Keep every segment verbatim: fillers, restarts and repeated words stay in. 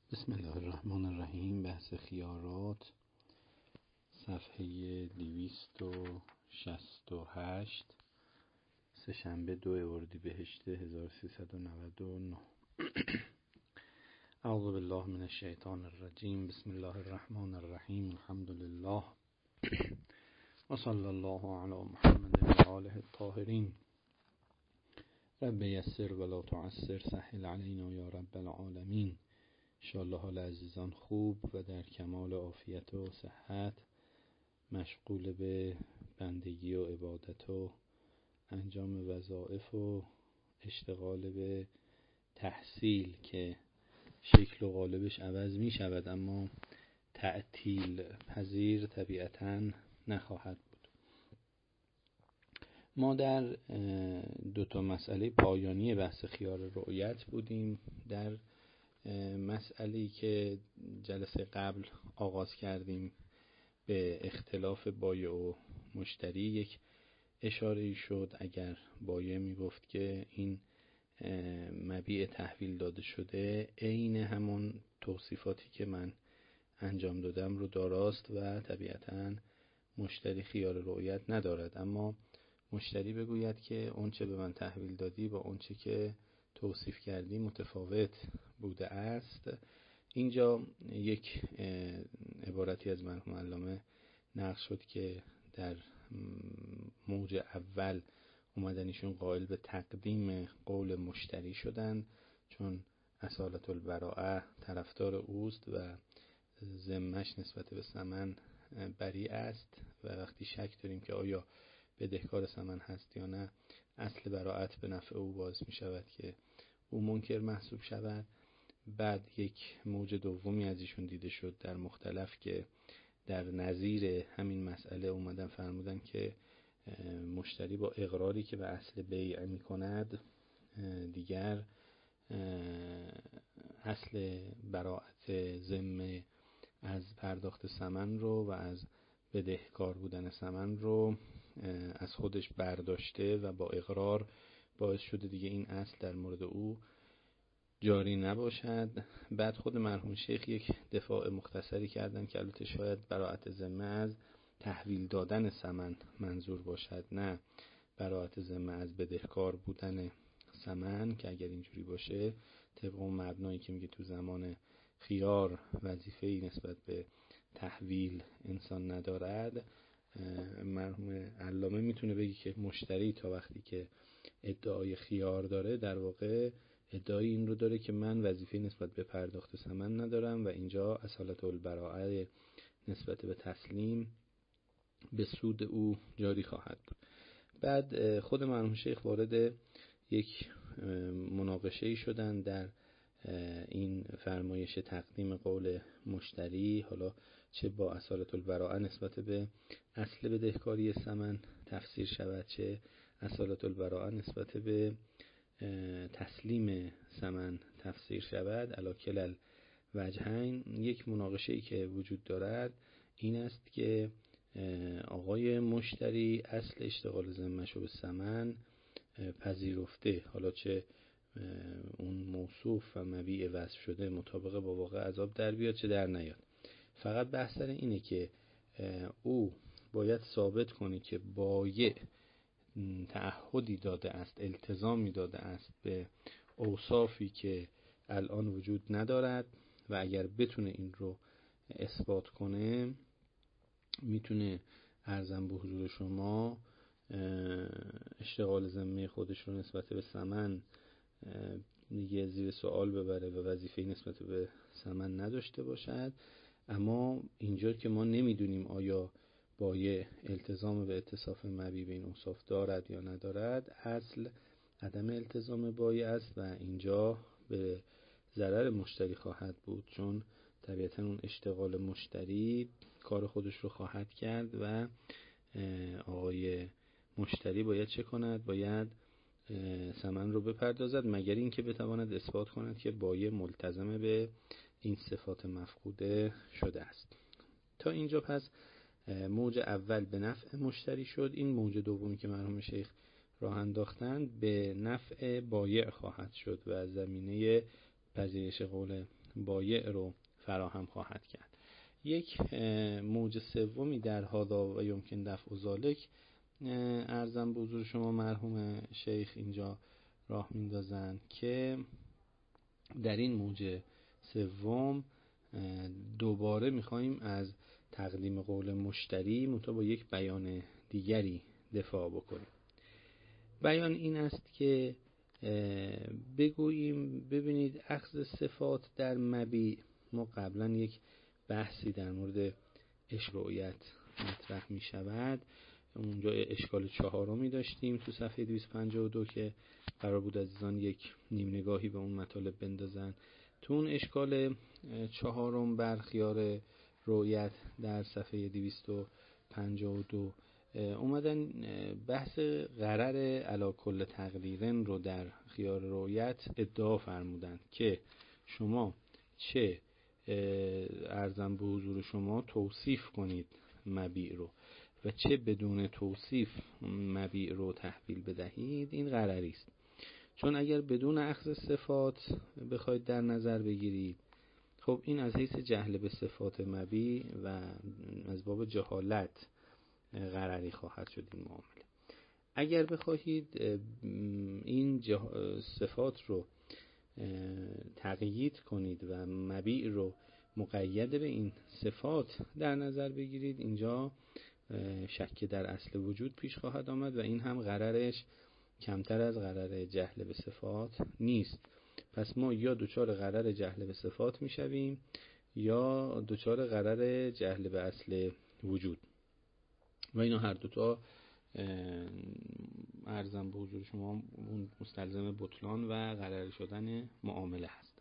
بسم الله الرحمن الرحیم. بحث خیارات، صفحه دویست و شصت و هشت، سه‌شنبه دو اردیبهشت هزار و سیصد و نود و نه. اعوذ بالله من الشیطان الرجیم. بسم الله الرحمن الرحیم. الحمد لله و صلی الله علی محمد و آله الطاهرین. رب یسر ولا تعسر، سهل علینا یا رب العالمین. انشاءالله حال عزیزان خوب و در کمال عافیت و صحت، مشغول به بندگی و عبادت و انجام وظایف و اشتغال به تحصیل که شکل و قالبش عوض می شود، اما تعطیل پذیر طبیعتاً نخواهد بود. ما در دو تا مسئله پایانی بحث خیار رؤیت بودیم. در مسئله‌ای که جلسه قبل آغاز کردیم به اختلاف بایع و مشتری یک اشاره‌ای شد. اگر بایع میگفت که این مبیع تحویل داده شده عین همون توصیفاتی که من انجام دادم رو داراست و طبیعتاً مشتری خیار رؤیت ندارد، اما مشتری بگوید که اون چه به من تحویل دادی با اون چه که توصیف کردی متفاوت بوده است. اینجا یک عبارتی از مرحوم علامه نقل شد که در موج اول اومدنشون قائل به تقدیم قول مشتری شدن، چون اصالت البراءه طرفدار اوست و ذمه‌اش نسبت به ثمن بری است و وقتی شک داریم که آیا بدهکار ثمن هست یا نه، اصل براءت به نفع او باز می شود که او منکر محسوب شود. بعد یک موج دومی از ایشون دیده شد در مختلف که در نظیر همین مسئله اومدن فرمودن که مشتری با اقراری که به اصل بیع می کند دیگر اصل براءت ذمه از پرداخت ثمن رو و از بدهکار بودن ثمن رو از خودش برداشته و با اقرار باعث شده دیگه این اصل در مورد او جاری نباشد. بعد خود مرحوم شیخ یک دفاع مختصری کردن که البته شاید براءت ذمه از تحویل دادن ثمن منظور باشد، نه براءت ذمه از بدهکار بودن ثمن، که اگر اینجوری باشه طبق اون مبنایی که میگه تو زمان خیار وظیفه‌ای نسبت به تحویل انسان ندارد، مرحوم علامه میتونه بگی که مشتری تا وقتی که ادعای خیار داره در واقع ادعای این رو داره که من وظیفه نسبت به پرداخت ثمن ندارم و اینجا اصالت البراءه نسبت به تسلیم به سود او جاری خواهد بود. بعد خود مرحوم شیخ وارد یک مناقشه‌ای شدن در این فرمایش تقدیم قول مشتری، حالا چه با اصالت البراءه نسبت به اصل بدهکاری ثمن تفسیر شود، چه اصالت البراءه نسبت به تسلیم ثمن تفسیر شود، علی کلا الوجهین. یک مناقشه‌ای که وجود دارد این است که آقای مشتری اصل اشتغال ذمه‌شو به ثمن پذیرفته، حالا چه اون موصوف و مبیع وصف شده مطابق با واقع عذاب در بیاد چه در نیاد. فقط بحث سر اینه که او باید ثابت کنه که بایع تعهدی داده است، التزامی داده است به اوصافی که الان وجود ندارد و اگر بتونه این رو اثبات کنه میتونه عرضم به حضور شما اشتغال ذمه خودش رو نسبت به ثمن دیگه زیر سوال ببره و وظیفه‌ای نسبت به ثمن نداشته باشد. اما اینجا که ما نمیدونیم آیا بایع التزام به اتصاف مبیع به این اوصاف دارد یا ندارد، اصل عدم التزام بایع است و اینجا به ضرر مشتری خواهد بود، چون طبیعتا اون اشتغال مشتری کار خودش رو خواهد کرد و آقای مشتری باید چه کند؟ باید ثمن رو بپردازد، مگر این که بتواند اثبات کند که بایع ملتزم به این صفات مفقوده شده است. تا اینجا پس موج اول به نفع مشتری شد. این موج دومی که مرحوم شیخ راه انداختند به نفع بایع خواهد شد و زمینه پذیرش قول بایع رو فراهم خواهد کرد. یک موج سومی در هادا و یمکن دفع ذالک ارزم به حضور شما مرحوم شیخ اینجا راه میندازن که در این موج سوم دوباره میخوایم از تقدیم قول مشتری منتها با یک بیان دیگری دفاع بکنیم. بیان این است که بگوییم ببینید اخذ صفات در مبیع، ما قبلا یک بحثی در مورد اشک رؤیت مطرح می شود، اونجا اشکال چهارمی داشتیم تو صفحه دویست و پنجاه و دو که قرار بود عزیزان یک نیم نگاهی به اون مطالب بندازن. تو اون اشکال چهارم بر خیار رؤیت در صفحه دویست و پنجاه و دو اومدن بحث غرر علی کل تقدیرن رو در خیار رؤیت ادعا فرمودن که شما چه ارزم به حضور شما توصیف کنید مبیع رو و چه بدون توصیف مبیع رو تحویل بدهید، این غرری است. چون اگر بدون اخذ صفات بخواید در نظر بگیرید، خب این از حیث جهل به صفات مبیع و از باب جهالت غرری خواهد شد این معامله. اگر بخواهید این صفات رو تقیید کنید و مبیع رو مقید به این صفات در نظر بگیرید، اینجا شک در اصل وجود پیش خواهد آمد و این هم غررش کمتر از غرر جهل به صفات نیست. پس ما یا دوچار غرر جهل به صفات میشویم یا دوچار غرر جهل به اصل وجود و اینا هر دوتا ارزم به حضور شما مستلزم بطلان و غرر شدن معامله هستند.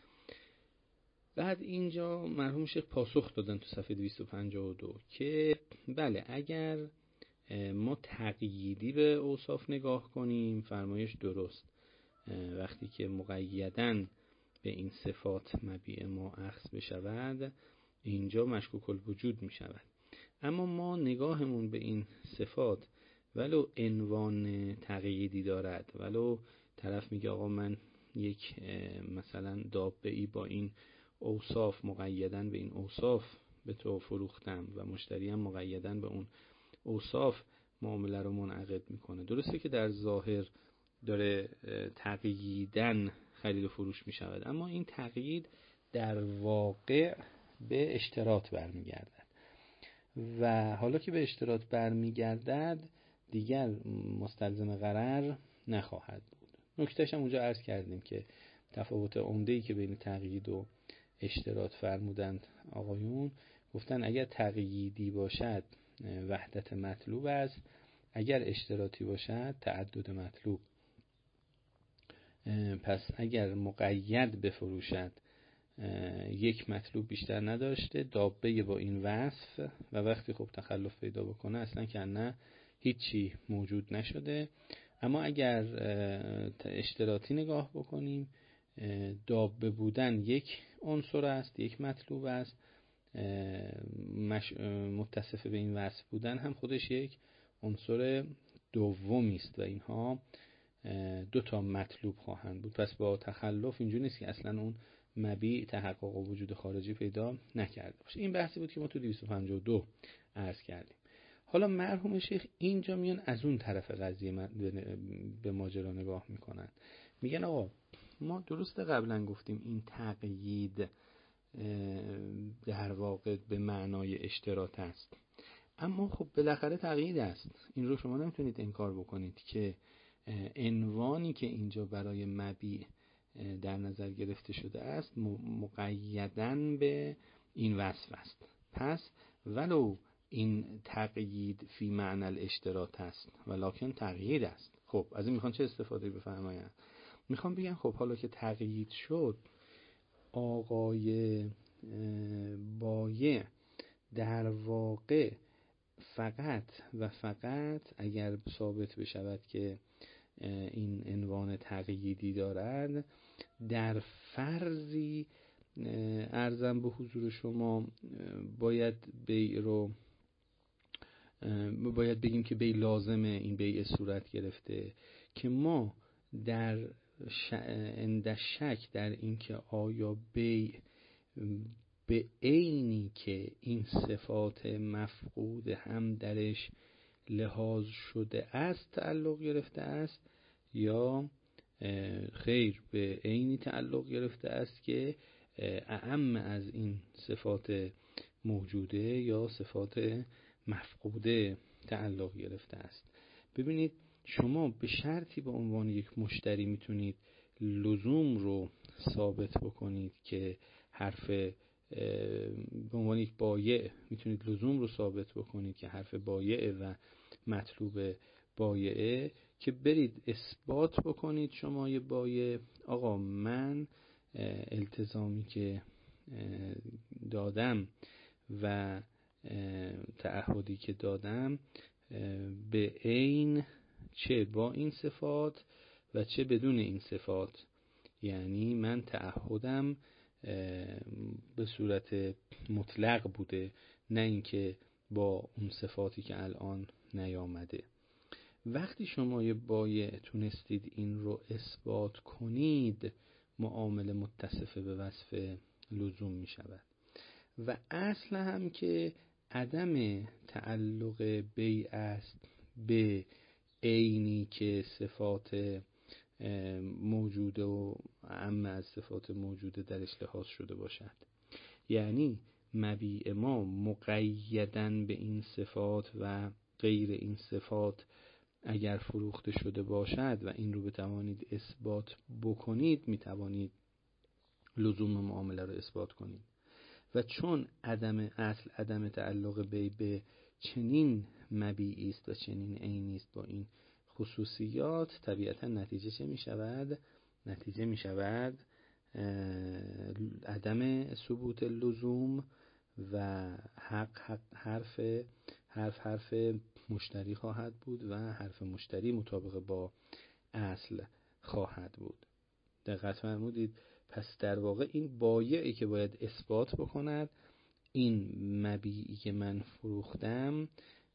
بعد اینجا مرحوم شیخ پاسخ دادن تو صفحه دویست و پنجاه و دو که بله اگر ما تقییدی به اوصاف نگاه کنیم فرمایش درست، وقتی که مقیدن به این صفات مبیع ما اخذ بشود اینجا مشکوک الوجود می شود. اما ما نگاهمون به این صفات ولو عنوان تقییدی دارد، ولو طرف میگه آقا من یک مثلا دابه‌ای با این اوصاف مقیدن به این اوصاف به تو فروختم و مشتری هم مقیدن به اون اوصاف معامله رو منعقد میکنه، درسته که در ظاهر داره تقییدن خرید و فروش میشود، اما این تقیید در واقع به اشتراط برمیگردد و حالا که به اشتراط برمیگردد دیگر مستلزم غرر نخواهد بود. نکتهش هم اونجا عرض کردیم که تفاوت عمده‌ای که بین تقیید و اشتراط فرمودند آقایون، گفتن اگر تقییدی باشد وحدت مطلوب است، اگر اشتراطی باشد تعدد مطلوب. پس اگر مقید بفروشد یک مطلوب بیشتر نداشته دابه با این وصف و وقتی خب تخلف پیدا بکنه اصلا که نه هیچی موجود نشده. اما اگر اشتراطی نگاه بکنیم دابه بودن یک عنصر است، یک مطلوب است، متصف به این وصف بودن هم خودش یک عنصر دومی است و اینها دو تا مطلوب خواهند بود. پس با تخلف اینجوری نیست که اصلا اون مبیع تحقق و وجود خارجی پیدا نکرده باشه. این بحثی بود که ما تو دویست و پنجاه و دو عرض کردیم. حالا مرحوم شیخ اینجا میان از اون طرف قضیه به ماجرا نگاه میکنن، میگن آقا ما درست قبلا گفتیم این تقیید در واقع به معنای اشتراط است، اما خب بالاخره تقیید است، این رو شما نمیتونید انکار بکنید که عنوانی که اینجا برای مبیع در نظر گرفته شده است مقیدن به این وصف است. پس ولو این تقیید فی معنی الاشتراط است ولکن تقیید است. خب از این میخوان چه استفاده بفرمایند؟ میخوان بگن خب حالا که تقیید شد آقای بایع در واقع فقط و فقط اگر ثابت بشود که این عنوان تقییدی دارد در فرضی ارزم به حضور شما باید بیع رو باید بگیم که بیع لازمه، این بیع صورت گرفته که ما در اند شک در اینکه آیا بیع به عینی که این صفات مفقود هم درش لحاظ شده است تعلق گرفته است یا خیر به عینی تعلق گرفته است که اعم از این صفات موجوده یا صفات مفقوده تعلق گرفته است. ببینید شما به شرطی به عنوان یک مشتری میتونید لزوم رو ثابت بکنید که حرف به عنوان یک بایع میتونید لزوم رو ثابت بکنید که حرف بایع و مطلوب بایعه که برید اثبات بکنید شما یه بایع آقا من التزامی که دادم و تعهدی که دادم به عین چه با این صفات و چه بدون این صفات، یعنی من تعهدم به صورت مطلق بوده نه اینکه با اون صفاتی که الان نیامده. وقتی شما یه بایع تونستید این رو اثبات کنید معامله متصفه به وصف لزوم می شود و اصل هم که عدم تعلق بیع است به عینی که صفات موجوده و اعم از صفات موجوده درش لحاظ شده باشد. یعنی مبیع ما مقیدن به این صفات و غیر این صفات اگر فروخته شده باشد و این رو بتوانید اثبات بکنید میتوانید لزوم معامله رو اثبات کنید. و چون عدم اصل عدم تعلق بیع به چنین مبیعی است و چنین عینی است با این خصوصیات، طبیعتا نتیجه چه می شود؟ نتیجه می شود عدم ثبوت لزوم و حق, حق حرف حرف حرف مشتری خواهد بود و حرف مشتری مطابق با اصل خواهد بود. دقت فرمودید؟ پس در واقع این بایعی که باید اثبات بکند این مبیعی که من فروختم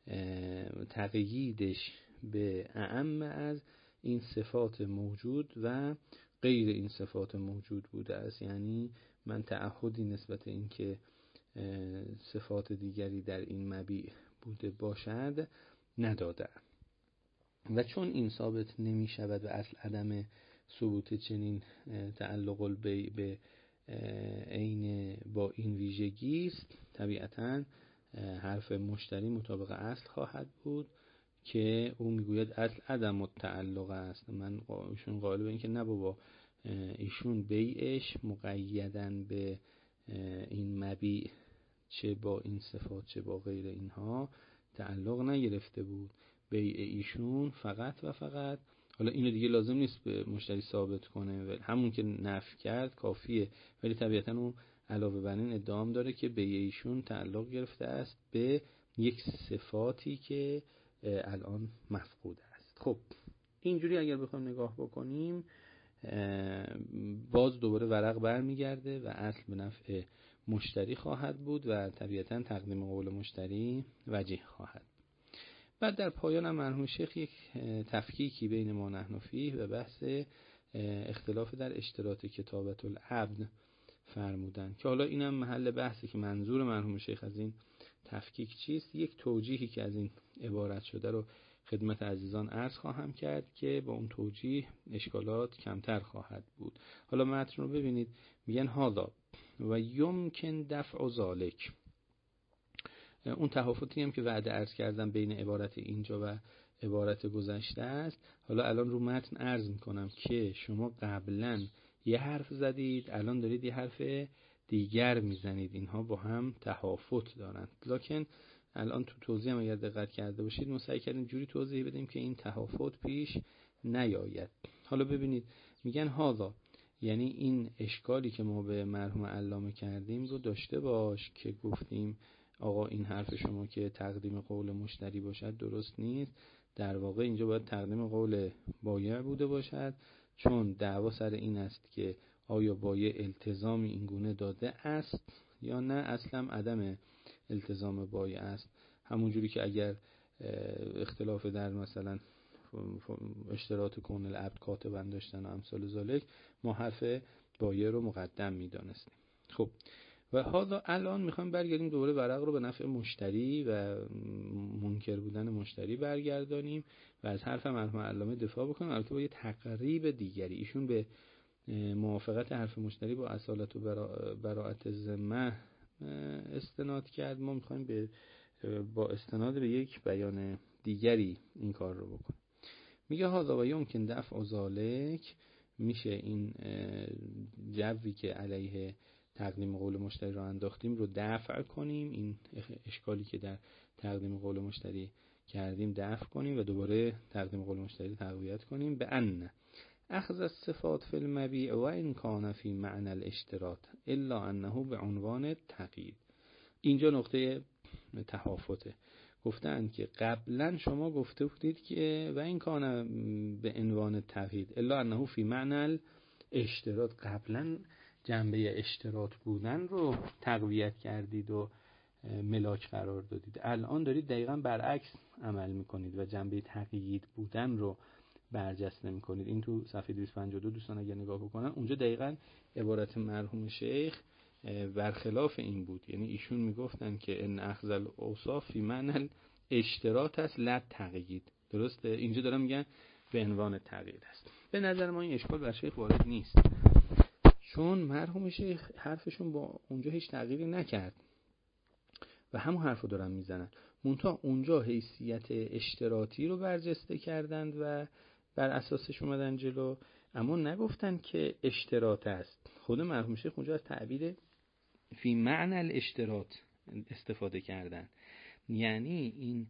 تقییدش به اعم از این صفات موجود و غیر این صفات موجود بوده است. یعنی من تعهدی نسبت این که صفات دیگری در این مبیع بوده باشد نداده و چون این ثابت نمی شود و اصل عدم ثبوت چنین تعلق البیع به عین با این ویژگی است، طبیعتاً حرف مشتری مطابق اصل خواهد بود که او میگوید اصل عدم التعلق است. من ایشون قائل به این که نه بابا، ایشون بیعش مقیدن به این مبیع چه با این صفات چه با غیر اینها تعلق نگرفته بود. بیع ایشون فقط و فقط، حالا اینو دیگه لازم نیست به مشتری ثابت کنه، همون که نفی کرد کافیه، ولی طبیعتا اون علاوه بر این ادعام داره که بیع ایشون تعلق گرفته است به یک صفاتی که الان مفقود است. خب اینجوری اگر بخوایم نگاه بکنیم باز دوباره ورق برمیگرده و اصل به نفع مشتری خواهد بود و طبیعتا تقدیم قول مشتری وجیه خواهد. بعد در پایان هم مرحوم شیخ یک تفکیکی بین ما نحن فیه و بحث اختلاف در اشتراط کتابت العبد فرمودن که حالا اینم محل بحثی که منظور مرحوم شیخ از این تفکیک چیست. یک توجیهی که از این عبارت شده رو خدمت عزیزان عرض خواهم کرد که با اون توجیه اشکالات کمتر خواهد بود. حالا متن رو ببینید، میگن هاذا و یمکن دفع ذالک، اون تفاوتی هم که وعده عرض کردم بین عبارت اینجا و عبارت گذشته است. حالا الان رو متن عرض میکنم که شما قبلا یه حرف زدید، الان دارید یه حرف دیگر میزنید، اینها با هم تفاوت دارند. لکن الان تو توضیح هم اگر دقت کرده باشید ما سعی کردیم جوری توضیح بدیم که این تفاوت پیش نیاید. حالا ببینید میگن هاذا، یعنی این اشکالی که ما به مرحوم علامه کردیم رو داشته باش که گفتیم آقا این حرف شما که تقدیم قول مشتری باشد درست نیست، در واقع اینجا باید تقدیم قول بایع بوده باشد، چون دعوا سر این است که آیا بایع التزامی این گونه داده است یا نه اصلا عدم التزام بایع است. همونجوری که اگر اختلاف در مثلا اشتراط کون العبد کاتبا داشتن و امثال ذالک، ما حرف بایع رو مقدم میدانستیم. خب و حالا الان میخوایم برگردیم دوباره ورق رو به نفع مشتری و منکر بودن مشتری برگردانیم و از حرف مرحوم علامه دفاع بکنیم، البته با یه تقریب دیگری. ایشون به موافقت حرف مشتری با اصالت و براءت ذمه استناد کرد، ما میخوایم به با استناد به یک بیان دیگری این کار رو بکنیم. میگه هذا و یمکن دفع ذالک، میشه این جوی که علیه تقدیم قول مشتری رو انداختیم رو دفع کنیم، این اشکالی که در تقدیم قول مشتری کردیم دفع کنیم و دوباره تقدیم قول مشتری تقویت کنیم. به ان اخذ الصفات فی المبیع و ان کان فی معنی الاشتراط الا انه به عنوان تقیید. اینجا نقطه تهافته. گفتن که قبلا شما گفته بودید که و این کان به عنوان تقیید الا انه فی معنی الاشتراط، قبلا جنبه اشتراط بودن رو تقویت کردید و ملاک قرار دادید، الان دارید دقیقاً برعکس عمل میکنید و جنبه تقیید بودن رو برجسته میکنید. این تو صفحه دویست و پنجاه و دو دوستان اگر نگاه بکنن، اونجا دقیقاً عبارت مرحوم شیخ برخلاف این بود. یعنی ایشون میگفتن که ان اخذ الاوصاف فی معنی اشتراط است لا تقیید، درسته؟ اینجا دارن میگن به عنوان تقیید است. به نظر ما این اشکال بر شیخ وارد نیست، چون مرحوم شیخ حرفشون با اونجا هیچ تغییری نکرد و همون حرفو دارن میزنن، منتها اونجا حیثیت اشتراطی رو برجسته کردند و بر اساسش اومدن جلو، اما نگفتن که اشتراط است. خود مرحوم شیخ اونجا از تعبیر فی معنی الاشتراط استفاده کردن. یعنی این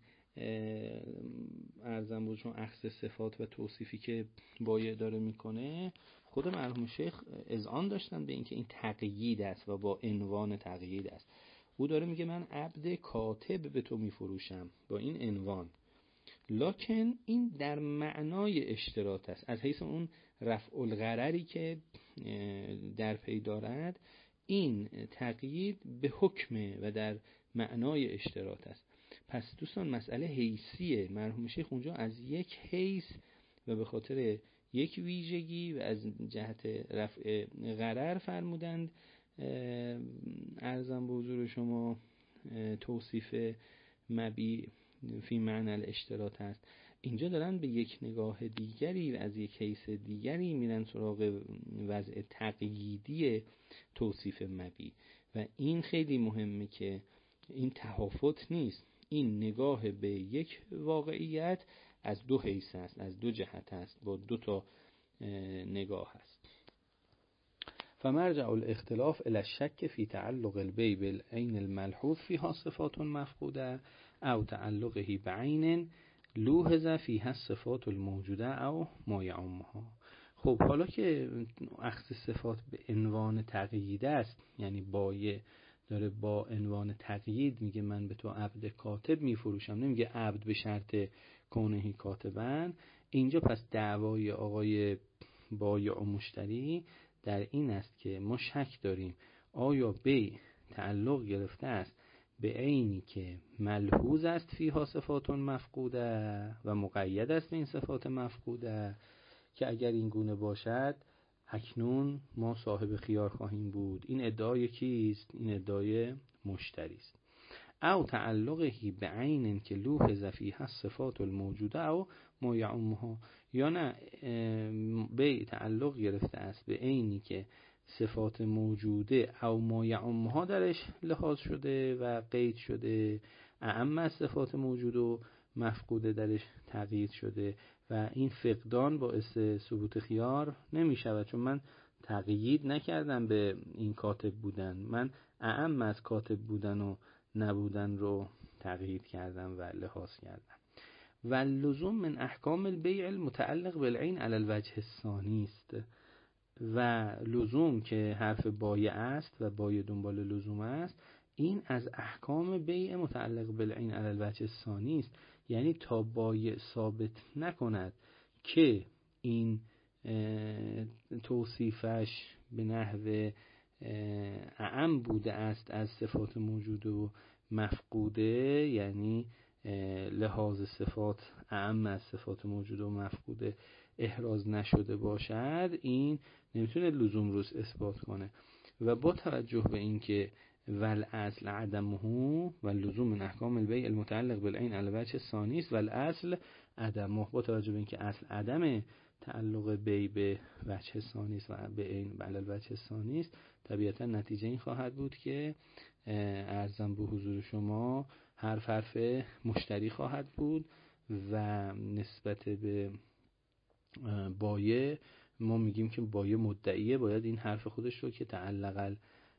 ارزم بود چون اخذ صفات و توصیفی که بایع داره میکنه، خود مرحوم شیخ اذعان داشتن به اینکه این تقیید است و با عنوان تقیید است. او داره میگه من عبد کاتب به تو میفروشم با این عنوان، لکن این در معنای اشتراط است، از حیث اون رفع الغرری که در پی دارد این تقیید به حکمه و در معنای اشتراط است. پس دوستان مسئله حیثیه. مرحوم شیخ اونجا از یک حیث و به خاطر یک ویژگی و از جهت رفع غرر فرمودند ارزم به حضور شما توصیف مبیع فی معنی الاشتراط است. اینجا دارن به یک نگاه دیگری و از یک حیث دیگری میرن سراغ وضع تقییدی توصیف مبیع و این خیلی مهمه که این تهافت نیست، این نگاه به یک واقعیت از دو حیث است، از دو جهت است، با دو تا نگاه است. فمرجع الاختلاف الى الشك في تعلق البيع بالعين الملحوظ فيها صفات مفقودة او تعلقه بعين لوحظ فيها الصفات الموجودة او ما يعمها. خب حالا که اخذ صفات به عنوان تقیید است، یعنی بایع داره با عنوان تقیید میگه من به تو عبد کاتب میفروشم، نمیگه عبد به شرط کونهی کاتبن. اینجا پس دعوای آقای بایع و مشتری در این است که ما شک داریم آیا بیع تعلق گرفته است به عینی که ملحوظ است فیها صفات مفقوده و مقید است به این صفات مفقوده، که اگر این گونه باشد اکنون ما صاحب خیار خواهیم بود. این ادعای کیست؟ این ادعای مشتری است. او تعلقهی به عین که لوحظ فیها صفات الموجوده او ما یعمها، یا نه بیع تعلق گرفته است به عینی که صفات موجوده او ما یعمها درش لحاظ شده و قید شده، اعم از صفات موجود و مفقوده درش تقیید شده و این فقدان باعث ثبوت خیار نمی شود، چون من تقیید نکردم به این کاتب بودن، من اعم از کاتب بودن و نبودن رو تقیید کردم و لحاظ کردم. و لزوم من احکام البیع المتعلق بالعین علی الوجه الثانی است، و لزوم که حرف بایع است و بایع دنبال لزوم است، این از احکام بیع متعلق بالعین علی الوجه الثانی است. یعنی تا بایع ثابت نکند که این توصیفش به نحو اعم بوده است از صفات موجود و مفقوده، یعنی لحاظ صفات اعم از صفات موجود و مفقود احراز نشده باشد، این نمیتونه لزوم رو اثبات کنه. و با توجه به این که ول اصل عدمه و لزوم من احکام البیع المتعلق بالعین علی وجه ثانی است، ول اصل عدمه، با توجه به این که اصل عدم تعلق بیع به وجه ثانی است و به عین علی وجه ثانی است، طبیعتا نتیجه این خواهد بود که ارزم به حضور شما حرف حرف مشتری خواهد بود و نسبت به بایع ما میگیم که بایع مدعیه، باید این حرف خودش رو که تعلق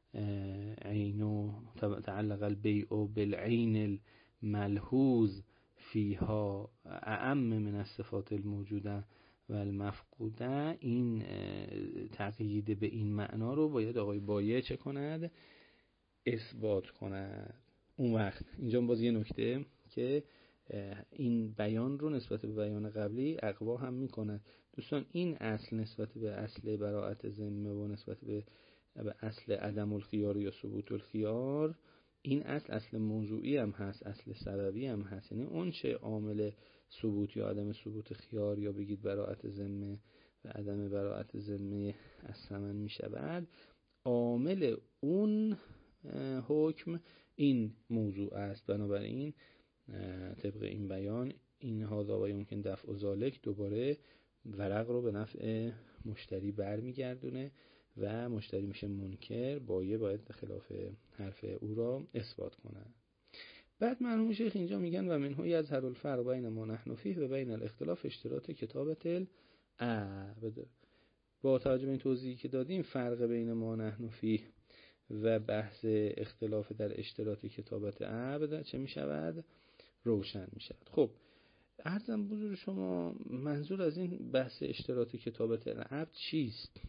العین و تعلق البیع بالعین الملحوظ فیها اعم من الصفات الموجوده و المفقوده، این تقیید به این معنا رو باید آقای بایع چه کند؟ اثبات کند. اون وقت اینجا باز یه نکته که این بیان رو نسبت به بیان قبلی اقوا هم میکنه. دوستان این اصل نسبت به اصل براءت ذمه و نسبت به به اصل عدم الخیار یا ثبوت الخیار، این اصل اصل موضوعی هم هست، اصل سببی هم هست. یعنی اون چه عامل ثبوت یا عدم ثبوت خیار یا بگید براءت ذمه و عدم براءت ذمه از ثمن میشود، عامل اون حکم این موضوع است. بنابراین طبق این بیان این هذا و یمکن دفع ذالک دوباره ورق رو به نفع مشتری برمیگردونه و مشتری میشه منکر، بایع باید خلاف حرف او را اثبات کنه. بعد مرحوم شیخ اینجا میگن و منه یظهر الفرق بین ما نحن فیه و بین الاختلاف اشتراط کتابت العقد. با توجه به این توضیحی که دادیم، فرق بین ما نحن فیه و بحث اختلاف در اشتراط کتابت عقد چه میشود؟ روشن میشود. خب عرضم بزرگ شما منظور از این بحث اشتراط کتابت العقد چیست؟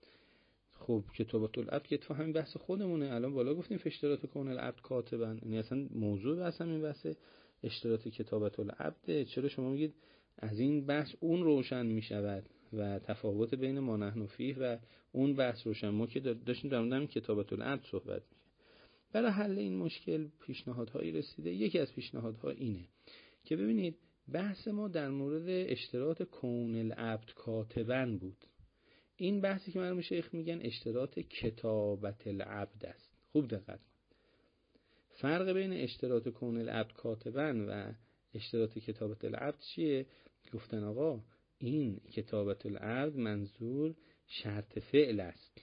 خب کتابت العقد که تو همین بحث خودمونه. الان بالا گفتیم اشتراط کون العقد کاتبن، یعنی اصلا موضوع بحث همین بحث اشتراط کتابت العقد. چرا شما میگید از این بحث اون روشن میشود و تفاوت بین ما نحن فیه و اون بحث روشن؟ ما که داشتیم در مورد کتابت العقد صحبت میکنیم. برای حل این مشکل پیشنهادهایی رسیده. یکی از پیشنهادها اینه که ببینید بحث ما در مورد اشتراط کون العبد کاتبن بود. این بحثی که مرحوم شیخ میگن اشتراط کتابت العبد است. خوب دقت کن. فرق بین اشتراط کون العبد کاتبن و اشتراط کتابت العبد چیه؟ گفتن آقا این کتابت العبد منظور شرط فعل است.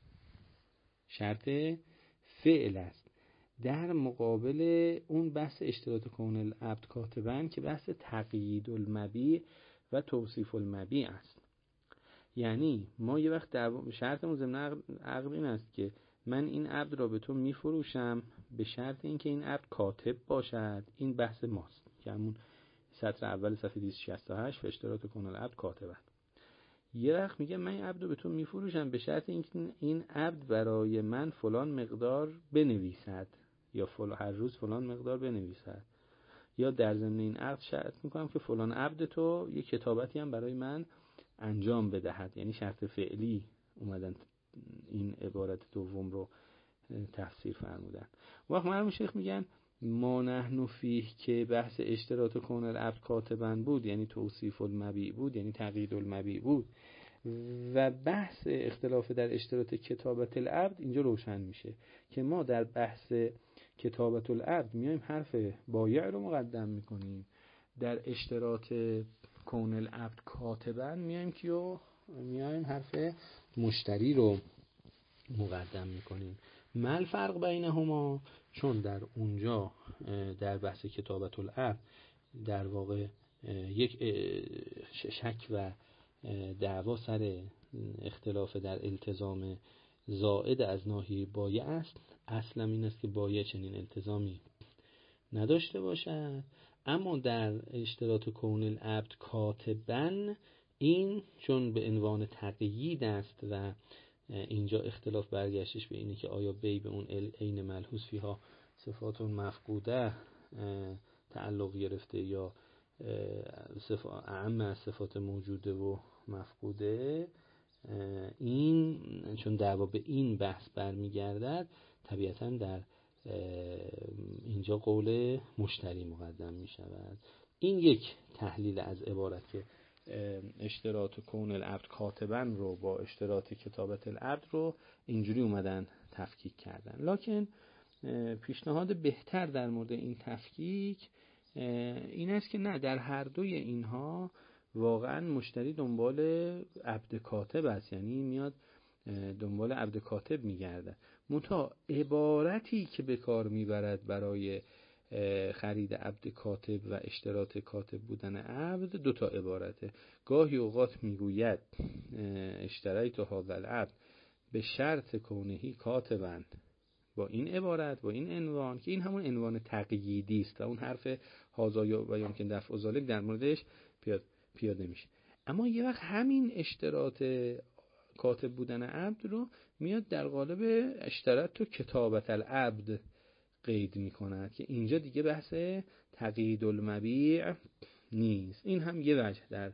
شرط فعل است در مقابل اون بحث اشتراط کون العبد کاتبن که بحث تقیید المبیع و توصیف المبیع است. یعنی ما یه وقت شرطمون ضمن عقد این است که من این عبد را به تو میفروشم به شرط اینکه این عبد کاتب باشد. این بحث ماست که همون سطر اول صفحه دویست و شصت و هشت اشتراط کون العبد کاتبن. یه وقت میگه من این عبد رو به تو میفروشم به شرط اینکه این عبد برای من فلان مقدار بنویسد یا فلان هر روز فلان مقدار بنویسد، یا در ضمن این عقد شرط میکنم که فلان عبد تو یه کتابتی هم برای من انجام بدهد. یعنی شرط فعلی اومدن این عبارت دوم رو تفسیر فرمودن. وقت مرحوم شیخ میگن ما نحن فیه که بحث اشتراط کون العبد کاتبن بود، یعنی توصیف المبیع بود، یعنی تقیید المبیع بود، و بحث اختلاف در اشتراط کتابت العبد اینجا روشن میشه که ما در بحث کتابت العبد میایم حرف بایع رو مقدم میکنیم، در اشتراط کون العبد کاتبن میایم که میایم حرف مشتری رو مقدم میکنیم. مل فرق بینهما، چون در اونجا در بحث کتابت العبد در واقع یک شک و دعوا سر اختلاف در التزام زائد از ناحیه بایع است. اصلا این است که بایع چنین التزامی نداشته باشد. اما در اشتراط کون العبد کاتبن این چون به عنوان تقیید است و اینجا اختلاف برگشتش به اینه که آیا بی به اون عین ملحوظ فیها صفات مفقوده تعلق گرفته یا صفات اعم از صفات موجوده و مفقوده. این چون دعوا به این بحث برمیگردد طبیعتا در اینجا قول مشتری مقدم می شود. این یک تحلیل از عبارت که اشتراط کون العبد کاتبن رو با اشتراط کتابت العبد رو اینجوری اومدن تفکیک کردن. لکن پیشنهاد بهتر در مورد این تفکیک این است که نه، در هر دوی اینها واقعا مشتری دنبال عبد کاتب است، یعنی میاد دنبال عبد کاتب میگرده. منتها عبارتی که به کار میبرد برای خرید عبد کاتب و اشتراط کاتب بودن عبد دو تا عبارته. گاهی اوقات میگوید اشتریت هذا العبد به شرط کونهی کاتبن، با این عبارت، با این عنوان، که این همون عنوان تقییدی است و اون حرف هذا و یمکن دفع ذلک در موردش پیاده میشه. اما یه وقت همین اشتراط کاتب بودن عبد رو میاد در قالب اشترط و کتابت العبد قید میکند که اینجا دیگه بحث تقیید المبیع نیست. این هم یه وجه در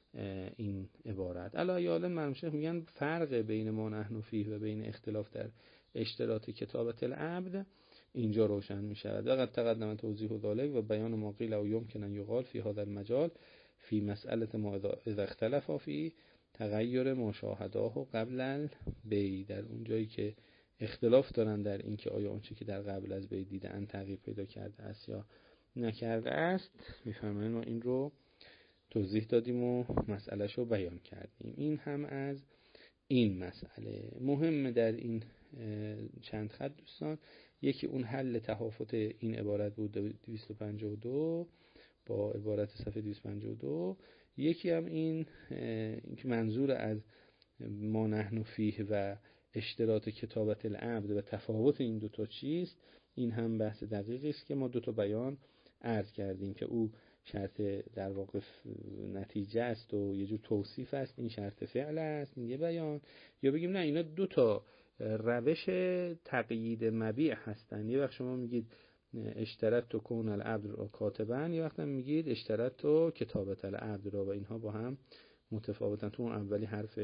این عبارت. علی حال مرحوم شیخ میگن فرق بین ما نحن فیه و بین اختلاف در اشتراط کتابت العبد اینجا روشن میشود. وقد تقدم توضیح ذلک و بیان ما قیل و یمکن ان یقال فی هذا المجال فی مسئله ما اذا اختلف فی تغییر مشاهداه قبل البیع، در اون جایی که اختلاف دارن در این که آیا اونچه که در قبل از بیع دیدن تغییر پیدا کرده است یا نکرده است، میفرمایند ما این رو توضیح دادیم و مسئلهش رو بیان کردیم. این هم از این مسئله. مهم در این چند خط دوستان، یکی اون حل تهافت این عبارت بود دویست و پنجاه و دو با عبارت صفحه دویست و پنجاه و دو، یکی هم این که منظور از ما نحن فیه و اشتراط کتابت العبد و تفاوت این دوتا چیست. این هم بحث دقیقی است که ما دوتا بیان عرض کردیم که او شرط در واقع نتیجه است و یه جور توصیف است، این شرط فعل است یه بیان، یا بگیم نه اینا دوتا روش تقیید مبیع هستن. یه وقت شما میگید اشترط تو کون العبد رو کاتبن، یه وقت هم میگید اشترط تو کتابت العبد رو، و اینها با هم متفاوتن. تو اون اولی حرف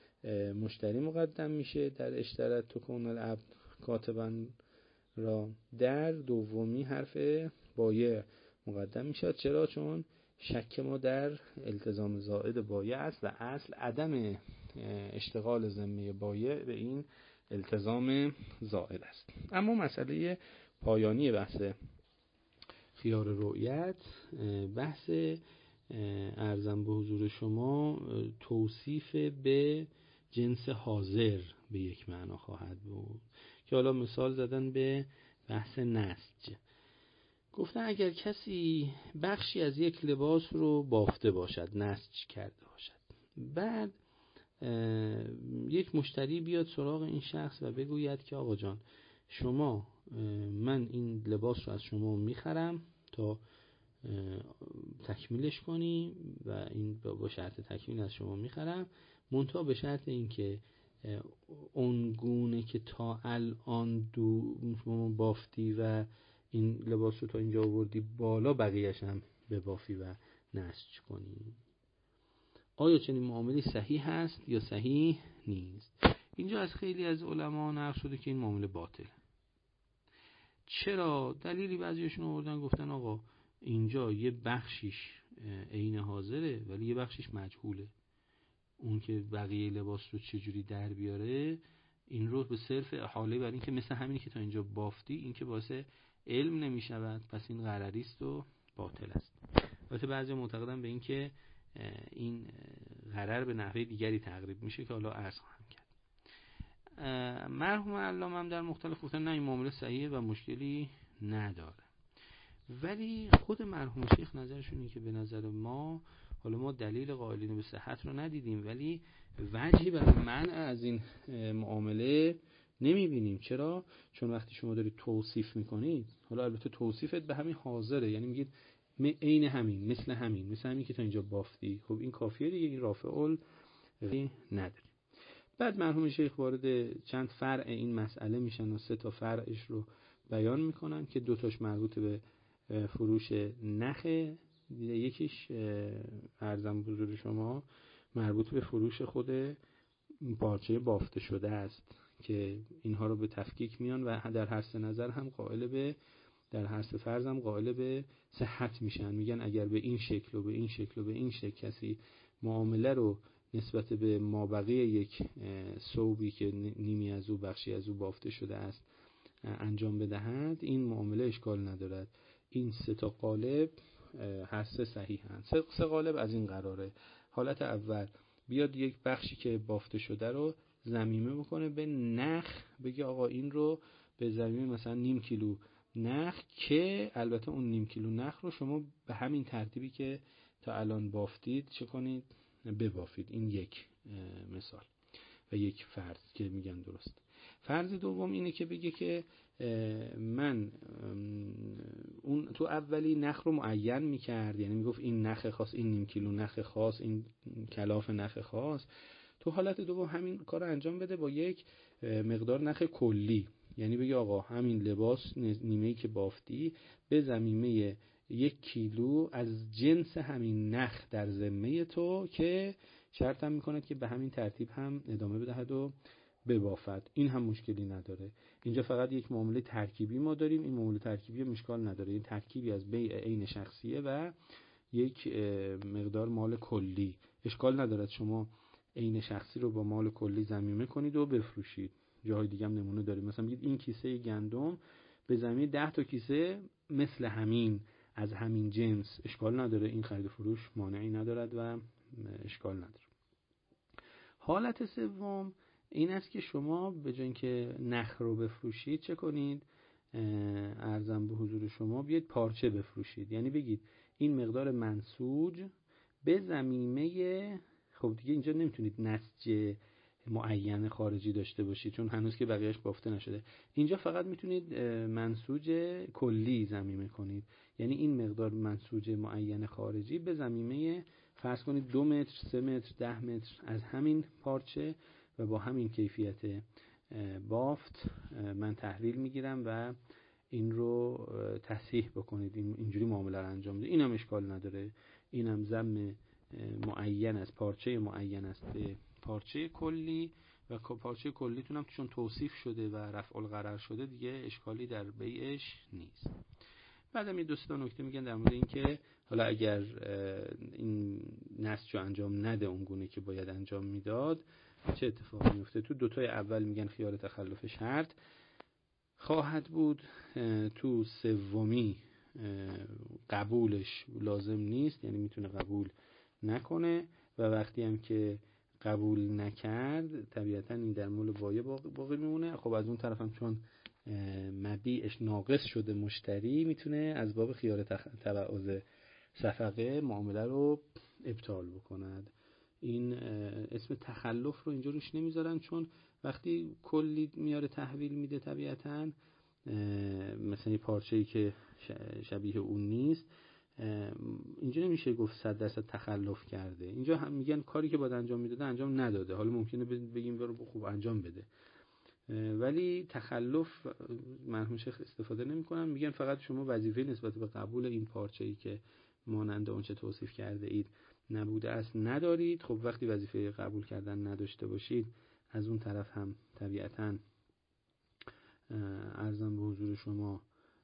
مشتری مقدم میشه در اشترط تو کون العبد کاتبن را، در دومی حرف بایع مقدم میشه. چرا؟ چون شک ما در التزام زائد بایع است و اصل عدم اشتغال ذمه بایع به این التزام زائد است. اما مسئله پایانی بحث خیار رؤیت، بحث ارزم به حضور شما توصیف به جنس حاضر به یک معنا خواهد بود که حالا مثال زدن به بحث نسج. گفتن اگر کسی بخشی از یک لباس رو بافته باشد، نسج کرده باشد، بعد یک مشتری بیاد سراغ این شخص و بگوید که آقا جان شما، من این لباس رو از شما میخرم تا تکمیلش کنی و این با شرط تکمیل از شما میخرم، منتها به شرط این که اون گونه که تا الان دو شما بافتی و این لباس رو تا اینجا آوردی بالا، بقیه‌اش هم ببافی و نسج کنی. آیا چنین معاملی صحیح هست یا صحیح نیست؟ اینجا از خیلی از علما نقل شده که این معامله باطله. چرا؟ دلیلی بعضیشون آوردن گفتن آقا اینجا یه بخشیش عین حاضره ولی یه بخشیش مجهوله. اون که بقیه لباس رو چجوری در بیاره این رو به صرف حاله بر این که مثل همینی که تا اینجا بافتی، این که باعث علم نمی شود، پس این غرری است و باطل است. البته بعضی معتقدن به این که این غرر به نحوه دیگری تقریب میشه که حالا عرض خواهم کرد. مرحوم علامه هم در مختلف گفتن نه این معامله صحیحه و مشکلی نداره، ولی خود مرحوم شیخ نظرشون اینه که به نظر ما، حالا ما دلیل قائلین به صحت رو ندیدیم ولی وجهی برای منع از این معامله نمیبینیم. چرا؟ چون وقتی شما دارید توصیف میکنید، حالا البته توصیفت به همین حاضره، یعنی میگید عین همین، مثل همین، مثل همین که تا اینجا بافتی، خب این کافیه دیگه، این رافع ال نداری. بعد مرحوم شیخ وارد چند فرع این مسئله میشن و سه تا فرعش رو بیان میکنن که دو تاش مربوط به فروش نخه، یکیش ارزم حضور شما مربوط به فروش خود پارچه بافته شده است که اینها رو به تفکیک میان و در هر سه نظر هم قائل به در هر سه فرض هم قائل به صحت میشن. میگن اگر به این شکل و به این شکل و به این شکل کسی معامله رو نسبت به مابقی یک ثوبی که نیمی از او بخشی از او بافته شده است انجام بدهد، این معامله اشکال ندارد. این سه تا قالب هر سه صحیحن. سه, سه قالب از این قراره. حالت اول بیاد یک بخشی که بافته شده رو ضمیمه بکنه به نخ، بگه آقا این رو به ضمیمه مثلا نیم کیلو نخ، که البته اون نیم کیلو نخ رو شما به همین ترتیبی که تا الان بافتید چه کنید؟ ببافید. این یک مثال و یک فرض که میگن درست. فرض دوم اینه که بگه که من اون تو اولی نخ رو معین میکرد، یعنی میگفت این نخ خاص، این نیم کیلو نخ خاص، این کلاف نخ خاص. تو حالت دوم همین کار رو انجام بده با یک مقدار نخ کلی، یعنی بگه آقا همین لباس نیمه‌ای که بافتی به ضمیمه یک کیلو از جنس همین نخ در ذمه تو، که شرط هم میکند که به همین ترتیب هم ادامه بدهد و ببافد. این هم مشکلی نداره. اینجا فقط یک معامله ترکیبی ما داریم. این معامله ترکیبی مشکل نداره. این ترکیبی از بیع عین شخصیه و یک مقدار مال کلی. اشکال ندارد شما عین شخصی رو با مال کلی ضمیمه کنید و بفروشید. جاهای دیگه هم نمونه داریم. مثلا بگید این کیسه گندم به ضمیمه ده تا کیسه مثل همین از همین جنس. اشکال نداره. این خرید و فروش مانعی ندارد و اشکال نداره. حالت سوم این است که شما به جای اینکه نخ رو بفروشید چه کنید؟ عرضم به حضور شما بیاید پارچه بفروشید. یعنی بگید این مقدار منسوج به ضمیمه، خب دیگه اینجا نمیتونید نسج معین خارجی داشته باشید چون هنوز که بقیهش بافته نشده. اینجا فقط میتونید منسوج کلی ضمیمه کنید. یعنی این مقدار منسوج معین خارجی به ضمیمه فرض کنید دو متر، سه متر، ده متر از همین پارچه و با همین کیفیت بافت من تحویل میگیرم و این رو تصحیح بکنید. اینجوری معامله رو انجام بدید. اینم اشکال نداره. اینم ضم معین از پارچه معین است به پارچه کلی و پارچه کلیتون هم چون توصیف شده و رفع الغرر شده دیگه اشکالی در بیعش نیست. بعدم یه دوستا نکته میگن در مورد این که حالا اگر این نسج رو انجام نده اونگونه که باید انجام میداد چه اتفاقی میفته. تو دوتای اول میگن خیال تخلف شرط خواهد بود، تو سومی قبولش لازم نیست، یعنی میتونه قبول نکنه و وقتی هم که قبول نکرد طبیعتا این در مول بایع باقی میمونه. خب از اون طرف هم چون مبیعش ناقص شده مشتری میتونه از باب خیار تبعض صفقه معامله رو ابطال بکند. این اسم تخلف رو اینجا روش نمیذارن چون وقتی کلی میاره تحویل میده طبیعتا مثلا یه پارچه‌ای که شبیه اون نیست اینجا نمیشه گفت صد درصد تخلف کرده. اینجا هم میگن کاری که باید انجام میداده انجام نداده. حالا ممکنه بگیم برو خوب انجام بده ولی تخلف مرحوم شیخ استفاده نمی‌کنن. میگن فقط شما وظیفه نسبت به قبول این پارچه‌ای که مانند اونچه توصیف کرده اید نبوده است ندارید. خب وقتی وظیفه قبول کردن نداشته باشید از اون طرف هم طبیعتاً عرضم به حضور شما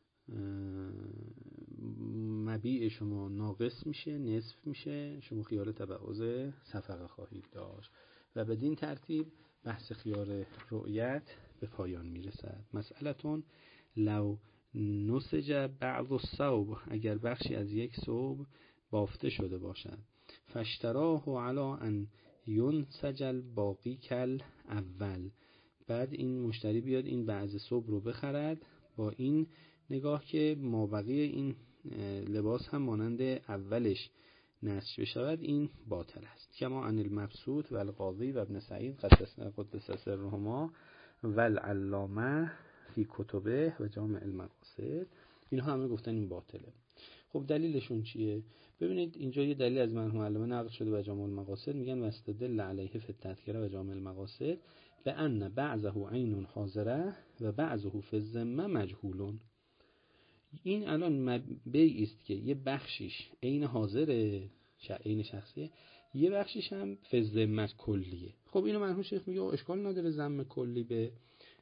مبیع شما ناقص میشه، نصف میشه، شما خیال تبعض صفقه خواهید داشت و بدین ترتیب بحث خیار رؤیت به پایان میرسد. مسئلتون لو نسج بعض الثوب، اگر بخشی از یک ثوب بافته شده باشد، فاشتراه علی ان ینسج الباقی کل اول، بعد این مشتری بیاد این بعض ثوب رو بخرد با این نگاه که مابقی این لباس هم مانند اولش نسج بشود، این باطل است. کما ان المبسوط و القاضی و ابن سعید قدس سرهما و العلامه فی کتبه و جامع المقاصد، اینها همه گفتن این باطله. خب دلیلشون چیه؟ ببینید اینجا یه دلیل از مرحوم علامه نقل شده و جامع المقاصد میگن واستدل علیه فی التذکره و جامع المقاصد بأن بعضه عین حاضره و بعضه فی الذمه مجهول. این الان بیعی است که یه بخشیش عین حاضره، عین شخصیه، یه بخشیش هم فی الذمه کلیه. خب اینو مرحوم شیخ میگه اشکال نداره ضم کلی به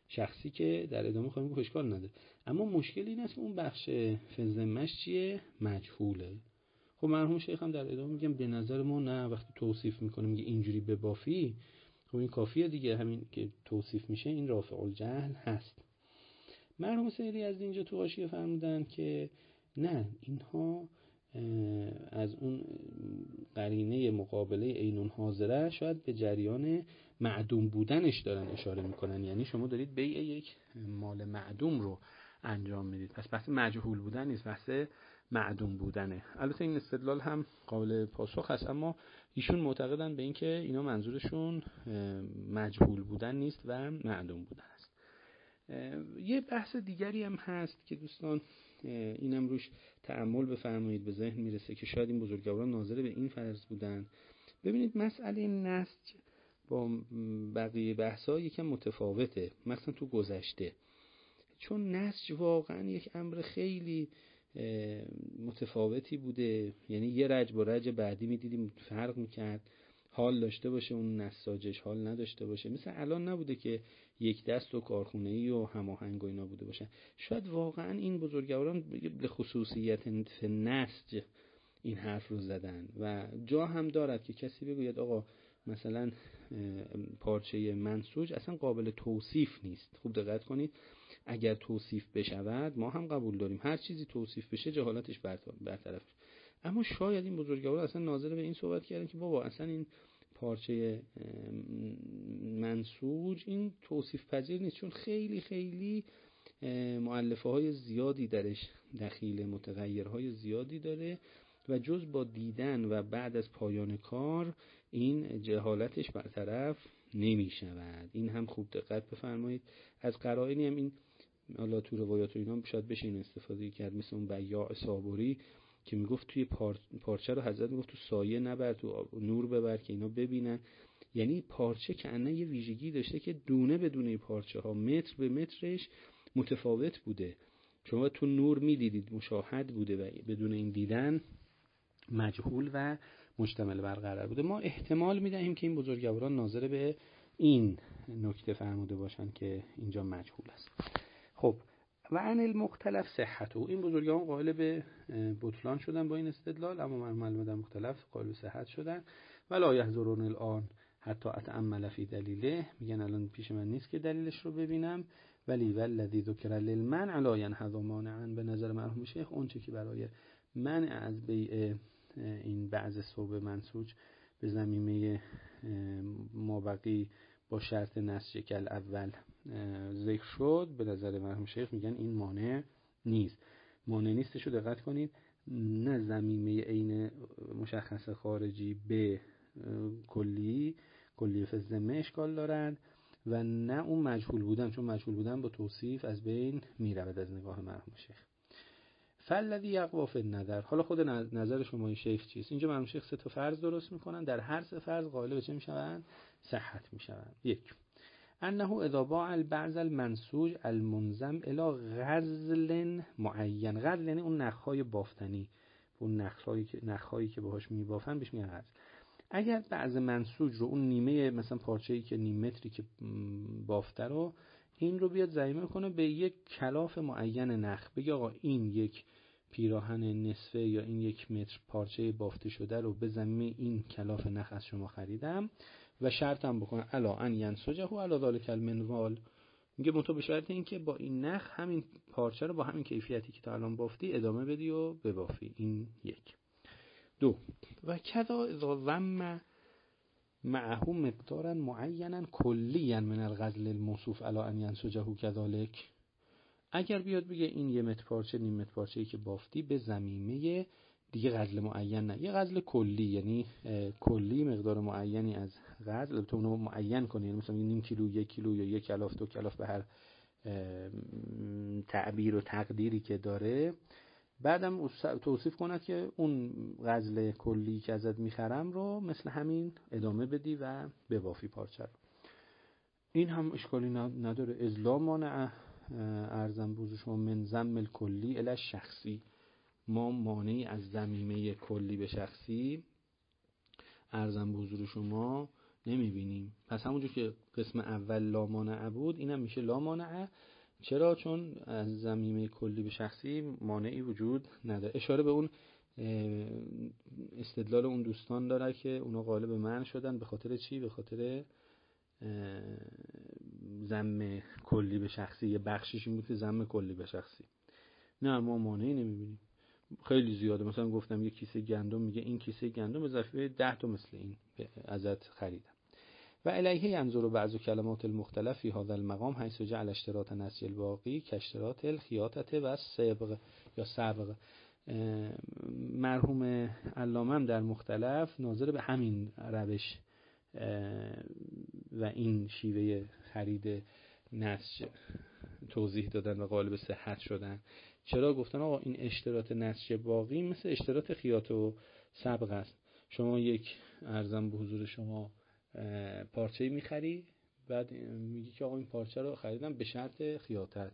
شخصی که در ادامه خواهیم گفت اشکال نداره. اما مشکل این است که اون بخش فزمش چیه؟ مجهوله. خب مرحوم شیخ هم در ادامه میگم به نظر ما نه، وقتی توصیف میکنه میگه اینجوری ببافی، خب این کافیه دیگه، همین که توصیف میشه این رافع الجهل هست. مرحوم سیری از اینجا تو حاشیه فرمودن که نه، اینها از اون قرینه مقابله عینون حاضره شاید به جریان معدوم بودنش دارن اشاره میکنن، یعنی شما دارید بیع یک مال معدوم رو انجام میدید، پس بحث مجهول بودن نیست، بحث معدوم بودنه. البته این استدلال هم قابل پاسخ هست، اما ایشون معتقدن به این که اینا منظورشون مجهول بودن نیست و معدوم بودن است. یه بحث دیگری هم هست که دوستان اینم روش تأمل بفرمایید، به ذهن میرسه که شاید این بزرگواران ناظر به این فرض بودن. ببینید مسئله نسج با بقیه بحث‌ها یکم متفاوته، مثلا تو گذشته، چون نسج واقعا یک امر خیلی متفاوتی بوده، یعنی یه رج با رج بعدی میدیدیم فرق میکرد، حال داشته باشه اون نساجش، حال نداشته باشه، مثل الان نبوده که یک دست و کارخونه‌ای و هماهنگ و اینا بوده باشه. شاید واقعا این بزرگواران به خصوصیت نسج این حرف رو زدن و جا هم دارد که کسی بگوید آقا مثلا پارچه منسوج اصلا قابل توصیف نیست. خوب دقت کنید، اگر توصیف بشود ما هم قبول داریم، هر چیزی توصیف بشه جهالتش برطرف. اما شاید این بزرگوار اصلا ناظر به این صحبت کردن که بابا اصلا این پارچه منسوج این توصیف پذیر نیست، چون خیلی خیلی مؤلفه های زیادی درش دخیل، متغیرهای زیادی داره و جز با دیدن و بعد از پایان کار این جهالتش برطرف نمی شود. این هم خوب دقت بفرمایید. از قرائنی هم این حالا تو روایات و اینا شاید بشه این استفاده کرد، مثل اون بیاع صابری که میگفت توی پار... پارچه رو حضرت میگفت تو سایه نبر، تو نور ببر که اینا ببینن. یعنی پارچه که انه یه ویژگی داشته که دونه به دونه پارچه ها متر به مترش متفاوت بوده، شما تو نور میدیدید، مشاهد بوده و بدون این دیدن مجهول و مشتمل بر قرار بوده. ما احتمال میدهیم که این بزرگواران ناظر به این نکته فرموده باشن که اینجا مجهول است. خب و عن المختلف صحته، این بزرگواران قائل به بطلان شدن با این استدلال، اما معلومات مختلف قائل به صحت شدن. ولا یحضرون الان حتی اتأمل فی دلیله، میگن الان پیش من نیست که دلیلش رو ببینم، ولی والذی ذکر للمنع لا ينهض مانعا، به نظر مرحوم شیخ اون چه که برای منع از بیع این بعض ثوب منسوج به ضمیمه مابقی با شرط نسج کل اول ذکر شد، به نظر مرحوم شیخ میگن این مانع نیست. مانع نیستشو دقت کنید، نه ضمیمه عین مشخص خارجی به کلی کلی فزمه اشکال دارن و نه اون مجهول بودن، چون مجهول بودن با توصیف از بین میرود از نگاه مرحوم شیخ. فالذی یقوی فی النظر، حالا خود نظر شما شیخ چیست؟ اینجا مرحوم شیخ سه تا فرض درست میکنن، در هر سه فرض قائل به چه میشوند؟ صحت میشوند. یک، انه اذا باع البعض المنسوج المنظم الى غزل معین، غزل یعنی اون نخهای بافتنی، اون نخهایی که نخهایی که باهاش میبافن بهش میگن غزل. اگر بعض منسوج رو اون نیمه مثلا پارچه‌ای که نیم متری که بافته رو این رو بیاد ضمیمه کنه به یک کلاف معین نخ، بگه آقا این یک پیراهن نصفه یا این یک متر پارچه بافته شده رو به ضمیمه این کلاف نخ از شما خریدم و شرطم بکنه الا ان ینسجه و الا ذلک المنوال، میگه منتها به شرط این که با این نخ همین پارچه رو با همین کیفیتی که تا الان بافتی ادامه بدی و ببافی. این یک. دو، و کذا اذا ضم معه مقدارا معینا کلیا من الغزل الموصوف علی ان ینسجه كذلك، اگر بیاد بگه این یه متر پارچه نیم متر پارچه‌ای که بافتی به ضمیمه دیگه غزل معین نه، یه غزل کلی، یعنی کلی مقدار معینی از غزل تو اونو معین کنی، یعنی مثلا نیم کیلو، یک کیلو یا یک کلاف، دو کلاف، به هر تعبیر و تقدیری که داره، بعدم توصیف کند که اون غزل کلی که ازت میخرم رو مثل همین ادامه بدی و ببافی پارچه رو. این هم اشکالی نداره. ازلا مانع ارزم بوز شما من ضم الکلی الی شخصی، ما مانعی از ضمیمه کلی به شخصی ارزم بزرگ شما نمیبینیم. پس همونجور که قسم اول لا مانع بود، اینم میشه لا مانع. چرا؟ چون از ضمیمه کلی به شخصی مانعی وجود نداره. اشاره به اون استدلال اون دوستان داره که اونا غالب منع شدن به خاطر چی؟ به خاطر ضم کلی به شخصی. یه بخشش این بود که ضم کلی به شخصی. نه، ما مانعی نمیبینیم. خیلی زیاده. مثلا گفتم یک کیسه گندم، میگه این کیسه گندم اضافه ده تا مثل این ازت خریدم. و الیه ینظر بعض کلمات المختلف فی هذا المقام حیث جعل اشتراط نسج الباقی کاشتراط الخیاطه و سبق یا سبق. مرحوم علامه هم در مختلف ناظر به همین روش و این شیوه خرید نسج توضیح دادن و غالب صحت شدن. چرا؟ گفتن آقا این اشتراط نسج باقی مثل اشتراط خیاطه و سبق است. شما یک ارزم به حضور شما پارچه‌ای میخری، بعد میگی که آقا این پارچه رو خریدم به شرط خیاطت.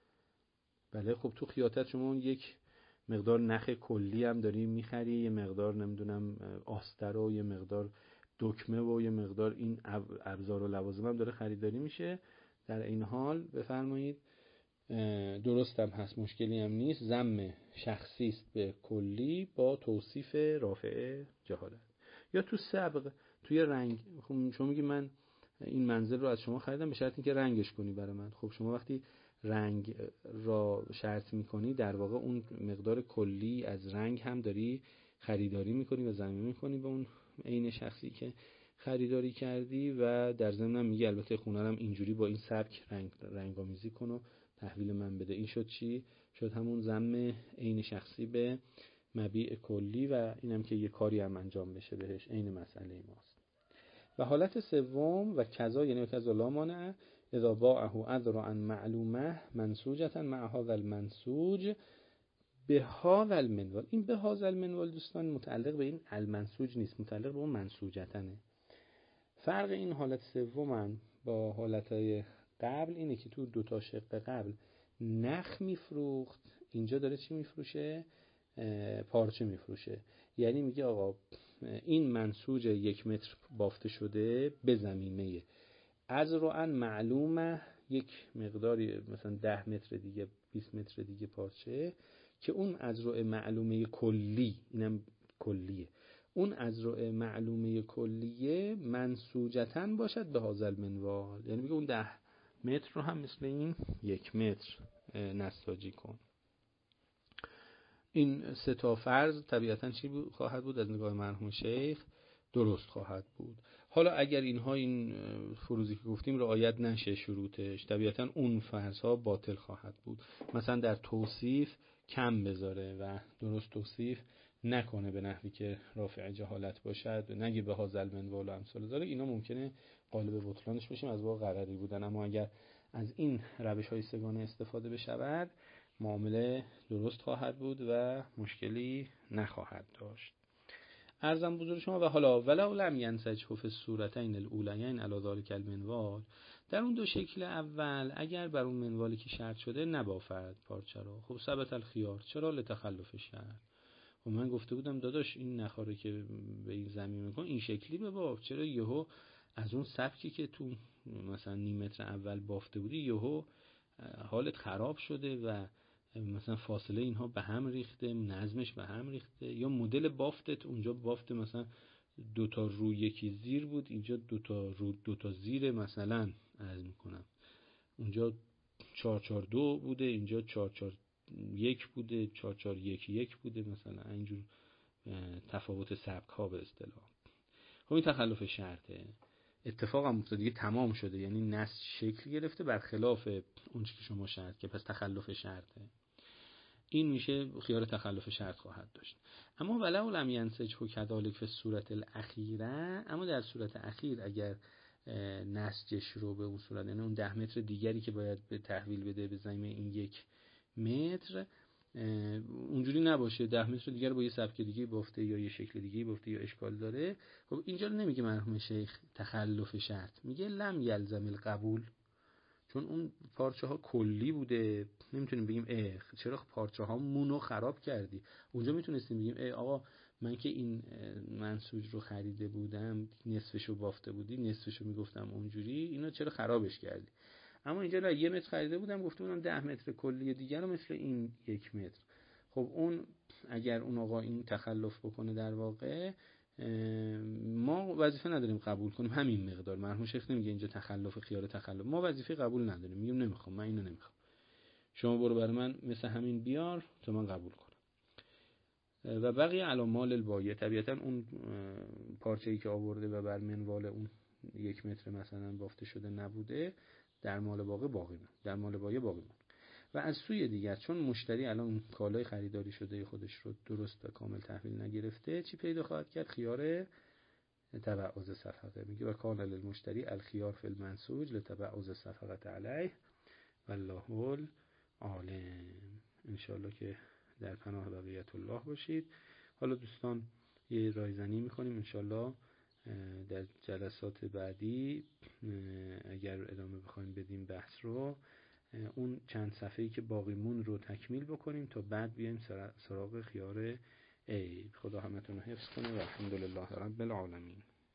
بله، خب تو خیاطت شما یک مقدار نخ کلی هم داری میخری، یه مقدار نمیدونم آستر و یه مقدار دکمه و یه مقدار این ابزار و لوازم هم داره خریداری میشه. در این حال بفرمایید درست هم هست، مشکلی هم نیست، ضم شخصی است به کلی با توصیف رافع جهالت. یا تو سبق، توی رنگ، خب شما میگی من این منزل رو از شما خریدم به شرط اینکه رنگش کنی برای من. خب شما وقتی رنگ را شرط میکنی، در واقع اون مقدار کلی از رنگ هم داری خریداری میکنی و ضمیمه میکنی به اون عین شخصی که خریداری کردی. و در ضمن هم میگی البته خونه رم اینجوری با این سبک رنگ رنگامیزی کن و تحویل من بده. این شد چی؟ شد همون ضم عین شخصی به مبیع کلی و اینم که یه کاری هم انجام بشه بهش، عین مسئله ماست. و حالت سوم و کذا، یعنی کذا لا مانع اذا باعه اذرا معلومه منسوجه مع هذا المنسوج به هذا المنوال. این به هذا المنوال دوستان متعلق به این المنسوج نیست، متعلق به اون منسوجتنه. فرق این حالت سوم با حالتهای قبل اینه که تو دو تا شق قبل نخ میفروخت، اینجا داره چی میفروشه؟ پارچه میفروشه. یعنی میگه آقا این منسوج یک متر بافته شده به ضمیمه از رو ان معلومه یک مقداری مثلا ده متر دیگه بیست متر دیگه پارچه، که اون از رو معلومه کلی، اینم کلیه، اون از رو معلومه کلیه منسوجتن باشد به هذا المنوال. یعنی میگه اون ده متر رو هم مثل این یک متر نساجی کن. این سه تا فرض طبیعتاً چی خواهد بود از نگاه مرحوم شیخ؟ درست خواهد بود. حالا اگر اینها این فروزی که گفتیم رعایت نشه شروطش، طبیعتاً اون فرضها باطل خواهد بود. مثلا در توصیف کم بذاره و درست توصیف نکنه به نحوی که رافع جهالت باشد، نگه به هذا المنوال و امثال ذلک، اینا ممکنه قالب بطلانش بشیم از واقع غرری بودن. اما اگر از این روش های سگانه استفاده بشود معامله درست خواهد بود و مشکلی نخواهد داشت. عرضم بزرگ شما و حالا ولو لم ینسجه فی الصورتین الاولین علی ذلک المنوال، در اون دو شکل اول اگر بر اون منوالی که شرط شده نبافد پارچه رو، خب ثبت الخیار. چرا؟ لتخلف شرط. و من گفته بودم داداش این نخاره که به این زمین میکن این شکلی بباف، چرا یهو از اون سبکی که تو مثلا نیم متر اول بافته بودی یهو حالت خراب شده و مثلا فاصله اینها به هم ریخته، نظمش به هم ریخته، یا مدل بافتت اونجا بافت مثلا دو تا رو یکی زیر بود، اینجا دو تا رو دو تا زیر مثلا عرض میکنم اونجا چهار چهار دو بوده، اینجا چهار چهار یک بوده، چهار چهار یک یک بوده، مثلا اینجور تفاوت سبک ها به اصطلاح. خب این تخلف شرطه. اتفاق هم افتاد دیگه تمام شده، یعنی نسج شکل گرفته برخلاف اون چیزی که شما شرط که پس تخلف شرطه. این میشه خیار تخلف شرط خواهد داشت. اما ولو لم ینسجه کذالک فی الصورت الاخیره، اما در صورت اخیر اگر نسجش رو به اون صورت، یعنی اون ده متر دیگری که باید به تحویل بده به ضمیمه این یک متر اونجوری نباشه، ده متر دیگر با یه سبک دیگه بافته یا یه شکل دیگه بافته یا اشکال داره، خب اینجا نمیگه مرحوم شیخ تخلف شرط، میگه لم یلزم القبول. چون اون پارچه ها کلی بوده، نمیتونیم بگیم اه چرا پارچه ها مونو خراب کردی. اونجا میتونستیم بگیم اه آقا من که این منسوج رو خریده بودم نصفشو بافته بودی، نصفشو میگفتم اونجوری، اینا چرا خرابش کردی. اما اینجا نه، یه متر خریده بودم گفته بودم ده متر کلی دیگر رو مثل این یک متر. خب اون اگر اون آقا این تخلف بکنه در واقع ما وظیفه نداریم قبول کنیم همین مقدار. مرحوم شیخ نمیگه اینجا تخلف خیار تخلف، ما وظیفه قبول نداریم، میگیم نمیخوام، من اینو نمیخوام، شما برو برای من مثل همین بیار تا من قبول کنم. و بقیه علی مال البایع، طبیعتا اون پارچه‌ای که آورده و بر منوال اون یک متر مثلا بافته شده نبوده، در مال باقی باقی من در مال بایع باقی من. و از سوی دیگر چون مشتری الان کالای خریداری شده خودش رو درست و کامل تحویل نگرفته، چی پیدا خواهد کرد؟ خیار تبعض صفقه. میگه و کان للمشتری الخيار فی المنسوج لتبعض صفقه علیه والله العالم. انشاءالله که در پناه بقیت الله باشید. حالا دوستان یه رایزنی میکنیم انشاءالله در جلسات بعدی اگر ادامه بخوایم بدیم بحث رو، اون چند صفحه‌ای که باقی مون رو تکمیل بکنیم تا بعد بیایم سراغ خیار عیب. خدا همتون رو حفظ کنه و الحمدلله رب العالمین.